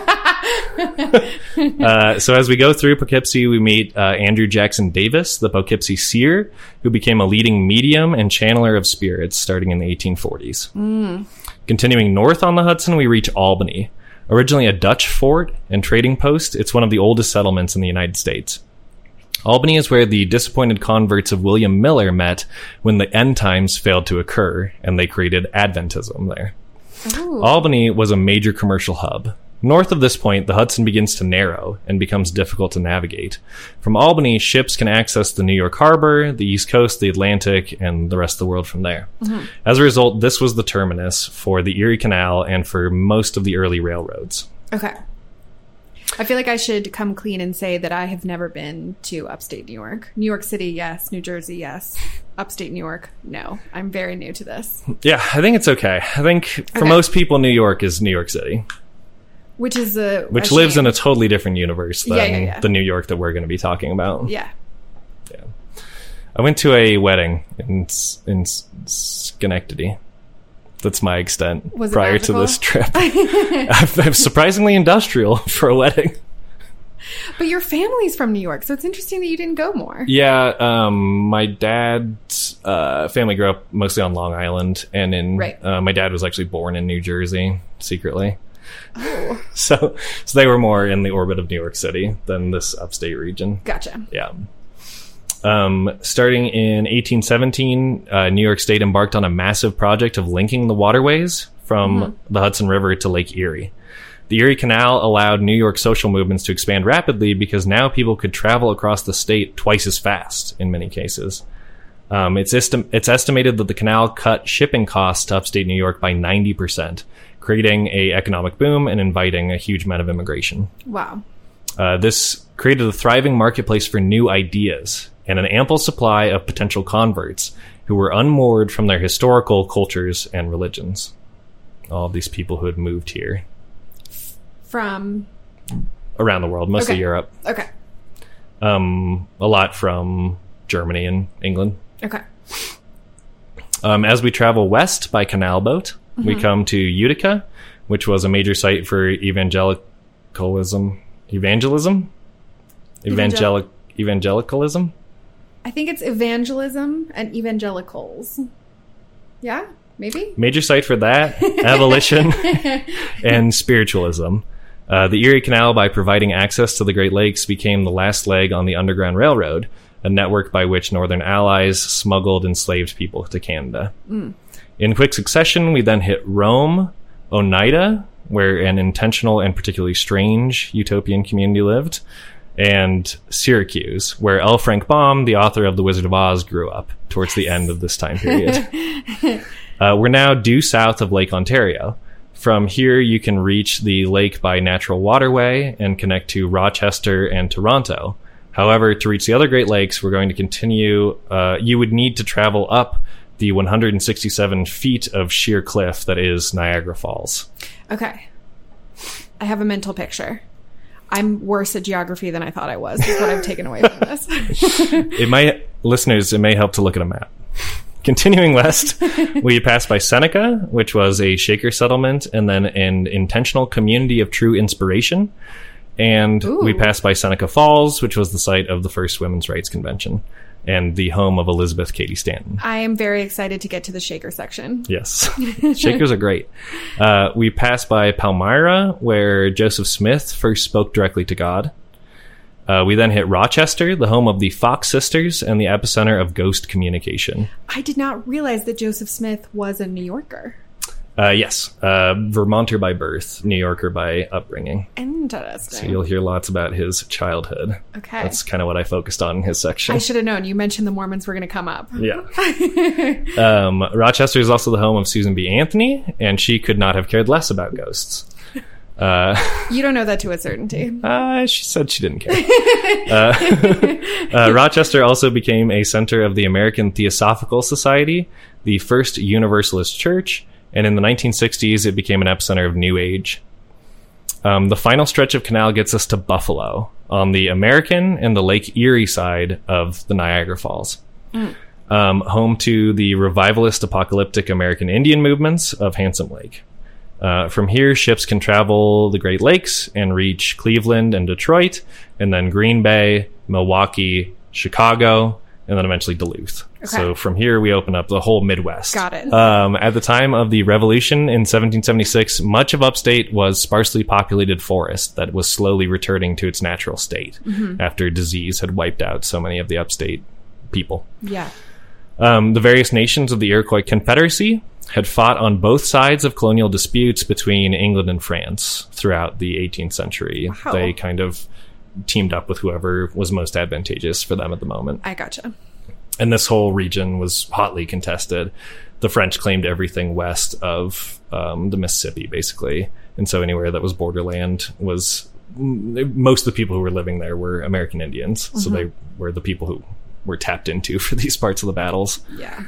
So as we go through Poughkeepsie, we meet Andrew Jackson Davis, the Poughkeepsie seer, who became a leading medium and channeler of spirits starting in the 1840s. Continuing north on the Hudson, we reach Albany. Originally a Dutch fort and trading post, it's one of the oldest settlements in the United States. Albany is where the disappointed converts of William Miller met when the end times failed to occur, and they created Adventism there. Ooh. Albany was a major commercial hub. North of this point, the Hudson begins to narrow and becomes difficult to navigate. From Albany, ships can access the New York Harbor, the East Coast, the Atlantic, and the rest of the world from there. Mm-hmm. As a result, this was the terminus for the Erie Canal and for most of the early railroads. Okay. I feel like I should come clean and say that I have never been to upstate New York. New York City, yes. New Jersey, yes. Upstate New York, no. I'm very new to this. Yeah, I think it's okay. I think for most people, New York is New York City. Which is which lives in a totally different universe than the New York that we're going to be talking about. Yeah. Yeah. I went to a wedding in Schenectady. That's my extent prior to this trip. I'm surprisingly industrial for a wedding. But your family's from New York, so it's interesting that you didn't go more. Yeah, my dad's family grew up mostly on Long Island, and my dad was actually born in New Jersey secretly. Oh. So they were more in the orbit of New York City than this upstate region. Gotcha. Yeah. Starting in 1817, New York State embarked on a massive project of linking the waterways from the Hudson River to Lake Erie. The Erie Canal allowed New York social movements to expand rapidly because now people could travel across the state twice as fast in many cases. It's estimated that the canal cut shipping costs to upstate New York by 90%, creating an economic boom and inviting a huge amount of immigration. Wow. This created a thriving marketplace for new ideas and an ample supply of potential converts who were unmoored from their historical cultures and religions. All of these people who had moved here. From? Around the world, mostly Europe. Okay. A lot from Germany and England. Okay. As we travel west by canal boat, we come to Utica, which was a major site for evangelicalism. I think it's evangelism and evangelicals. Yeah, maybe? Major site for that, abolition, and spiritualism. The Erie Canal, by providing access to the Great Lakes, became the last leg on the Underground Railroad, a network by which Northern Allies smuggled enslaved people to Canada. In quick succession, we then hit Rome, Oneida, where an intentional and particularly strange utopian community lived, and Syracuse, where L. Frank Baum, the author of The Wizard of Oz, grew up towards the end of this time period. We're now due south of Lake Ontario. From here, you can reach the lake by natural waterway and connect to Rochester and Toronto. However, to reach the other Great Lakes, we're going to continue. You would need to travel up the 167 feet of sheer cliff that is Niagara Falls. Okay. I have a mental picture. I'm worse at geography than I thought I was. Is what I've taken away from this. It may help to look at a map. Continuing west, we pass by Seneca, which was a Shaker settlement, and then an intentional community of true inspiration. And we pass by Seneca Falls, which was the site of the first Women's Rights Convention and the home of Elizabeth Cady Stanton. I am very excited to get to the Shaker section. Yes. Shakers are great. We pass by Palmyra, where Joseph Smith first spoke directly to God. We then hit Rochester, the home of the Fox sisters and the epicenter of ghost communication. I did not realize that Joseph Smith was a New Yorker. Yes. Vermonter by birth, New Yorker by upbringing. Interesting. So you'll hear lots about his childhood. Okay. That's kind of what I focused on in his section. I should have known. You mentioned the Mormons were going to come up. Yeah. Rochester is also the home of Susan B. Anthony, and she could not have cared less about ghosts. You don't know that to a certainty. She said she didn't care. Rochester also became a center of the American Theosophical Society, the first Universalist church, and in the 1960s, it became an epicenter of New Age. The final stretch of canal gets us to Buffalo, on the American and the Lake Erie side of the Niagara Falls. Home to the revivalist apocalyptic American Indian movements of Handsome Lake. From here, ships can travel the Great Lakes and reach Cleveland and Detroit, and then Green Bay, Milwaukee, Chicago, and then eventually Duluth. Okay. So from here, we open up the whole Midwest. Got it. At the time of the Revolution in 1776, much of upstate was sparsely populated forest that was slowly returning to its natural state after disease had wiped out so many of the upstate people. Yeah. The various nations of the Iroquois Confederacy had fought on both sides of colonial disputes between England and France throughout the 18th century. Wow. They kind of teamed up with whoever was most advantageous for them at the moment. I gotcha. And this whole region was hotly contested. The French claimed everything west of the Mississippi, basically. And so anywhere that was borderland was... Most of the people who were living there were American Indians. So they were the people who were tapped into for these parts of the battles. Yeah.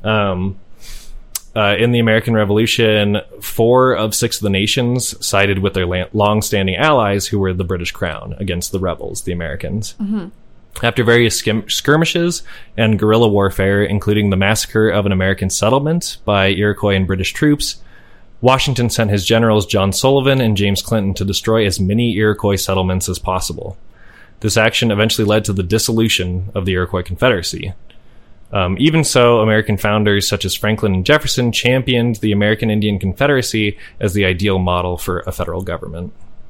In the American Revolution, 4 of 6 of the nations sided with their long-standing allies, who were the British Crown, against the rebels, the Americans. After various skirmishes and guerrilla warfare, including the massacre of an American settlement by Iroquois and British troops, Washington sent his generals John Sullivan and James Clinton to destroy as many Iroquois settlements as possible. This action eventually led to the dissolution of the Iroquois Confederacy. Even so, American founders such as Franklin and Jefferson championed the American Indian Confederacy as the ideal model for a federal government.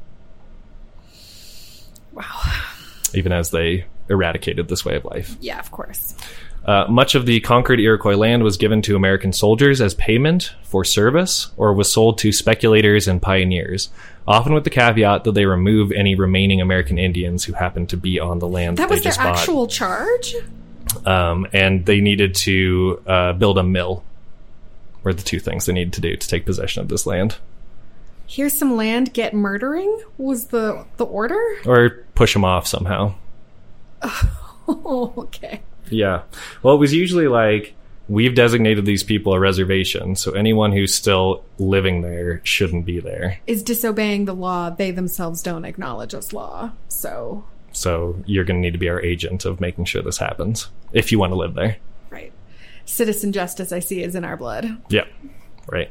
Wow. Even as they eradicated this way of life. Yeah, of course. Much of the conquered Iroquois land was given to American soldiers as payment for service, or was sold to speculators and pioneers, often with the caveat that they remove any remaining American Indians who happened to be on the land that was they just their bought. Actual charge? And they needed to build a mill, were the two things they needed to do to take possession of this land. Here's some land, get murdering, was the order? Or push them off somehow. Oh, okay. Yeah. Well, it was usually like, we've designated these people a reservation, so anyone who's still living there shouldn't be there. Is disobeying the law, they themselves don't acknowledge as law, so... So you're going to need to be our agent of making sure this happens, if you want to live there. Right. Citizen justice, I see, is in our blood. Yeah, right.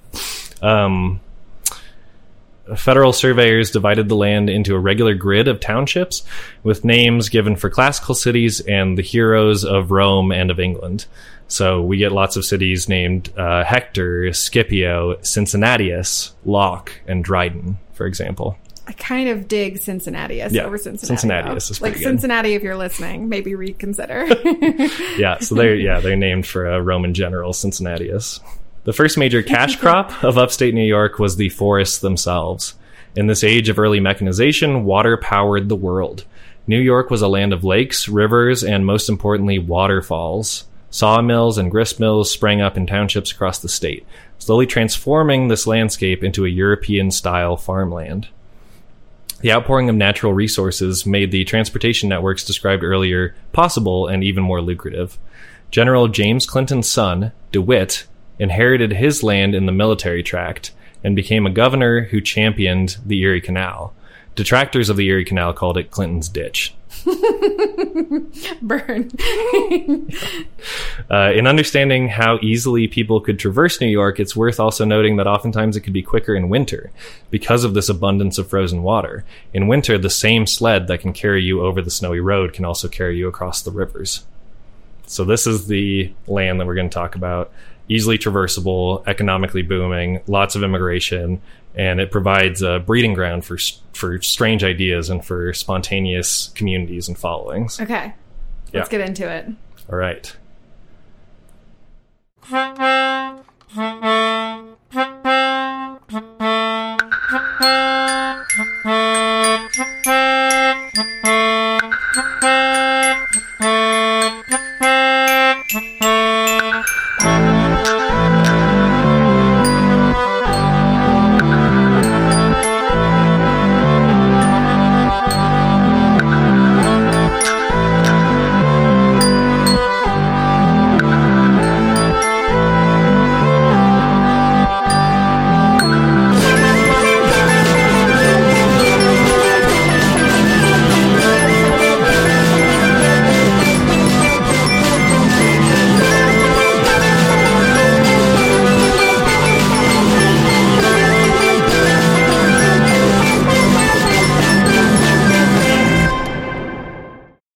Federal surveyors divided the land into a regular grid of townships with names given for classical cities and the heroes of Rome and of England. So we get lots of cities named Hector, Scipio, Cincinnatus, Locke, and Dryden, for example. I kind of dig Cincinnatus over Cincinnati. Cincinnatius is pretty good. Cincinnati, if you're listening, maybe reconsider. Yeah, so they're named for a Roman general, Cincinnatus. The first major cash crop of upstate New York was the forests themselves. In this age of early mechanization, water powered the world. New York was a land of lakes, rivers, and most importantly, waterfalls. Sawmills and grist mills sprang up in townships across the state, slowly transforming this landscape into a European-style farmland. The outpouring of natural resources made the transportation networks described earlier possible and even more lucrative. General James Clinton's son, DeWitt, inherited his land in the military tract and became a governor who championed the Erie Canal. Detractors of the Erie Canal called it Clinton's Ditch. Burn. In understanding how easily people could traverse New York, it's worth also noting that oftentimes it could be quicker in winter because of this abundance of frozen water. In winter, the same sled that can carry you over the snowy road can also carry you across the rivers. So this is the land that we're going to talk about. Easily traversable, economically booming, lots of immigration, and it provides a breeding ground for strange ideas and for spontaneous communities and followings. Okay. Let's get into it. All right.